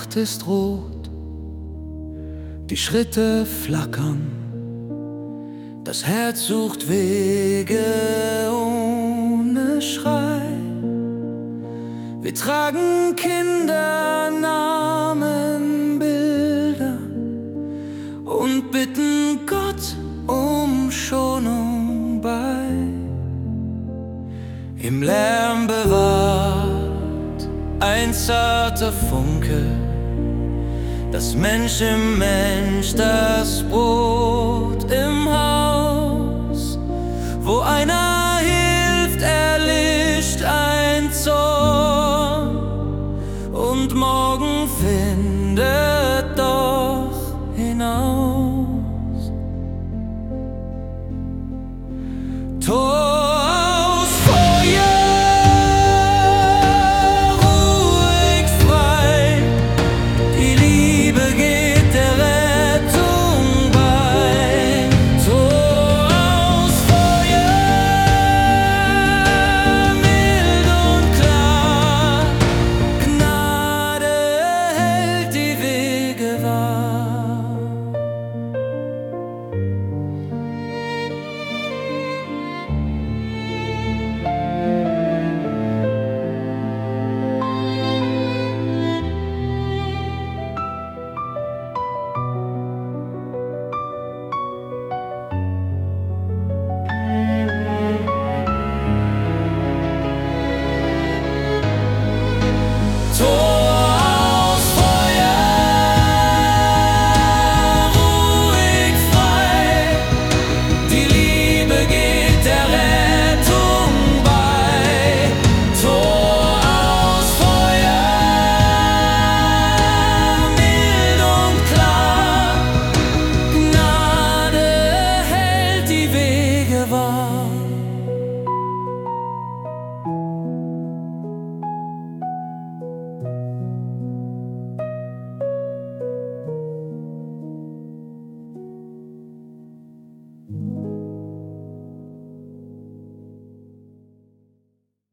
Nacht ist rot, die Schritte flackern, das Herz sucht Wege ohne Schrei. Wir tragen Kindernamenbilder und bitten Gott um Schonung bei. Im Lärm bewahrt ein zarter Funke, das Mensch im Mensch das Brot.